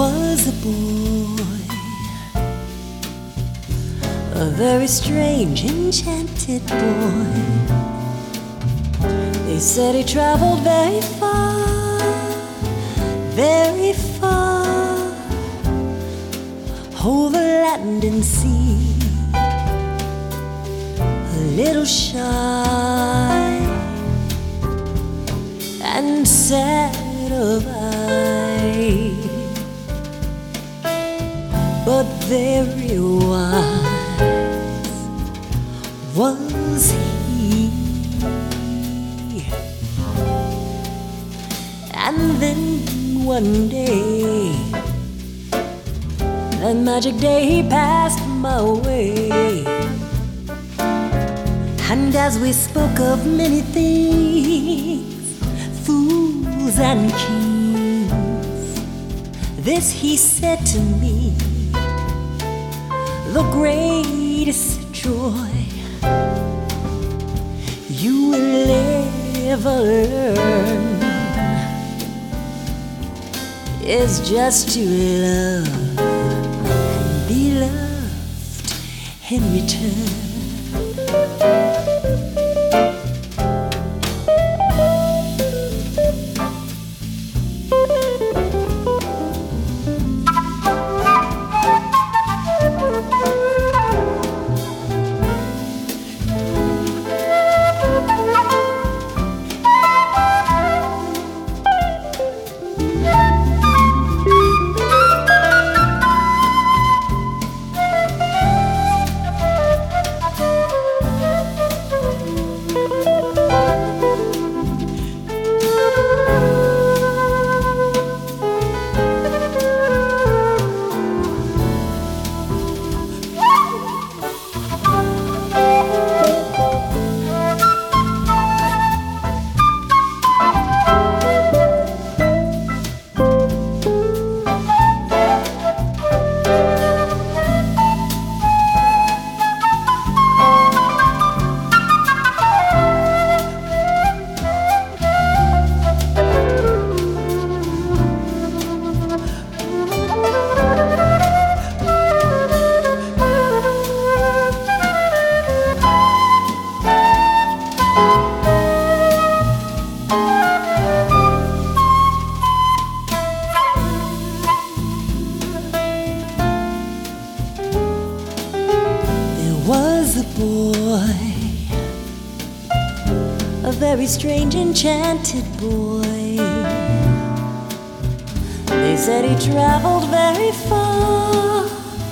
was a boy, a very strange, enchanted boy. They said he traveled very far, over land and sea, a little shy and sad of eye, but very wise was he. And then one day, that magic day, he passed my way. And as we spoke of many things, fools and kings, this he said to me: the greatest joy you will ever learn is just to love and be loved in return. A boy, a very strange, enchanted boy. They said he traveled very far,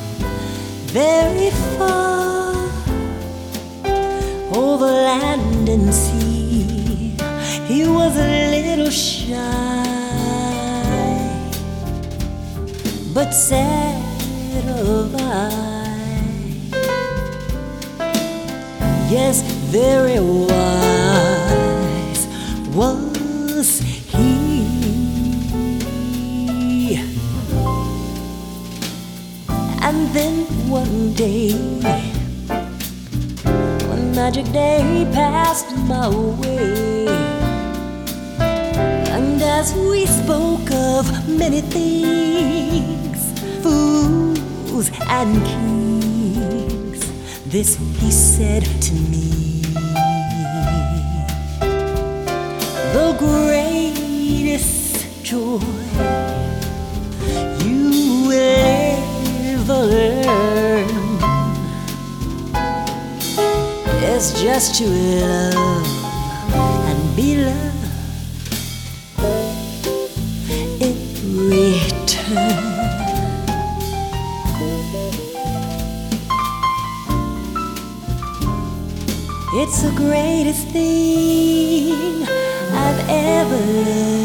over land and sea. He was a little shy, but sad of eye. Yes, very wise was he. And then one day, one magic day, he passed my way. And as we spoke of many things, fools and kings, this he said to me: the greatest joy you will ever learn is just to love and be loved in return. It's the greatest thing I've ever learned.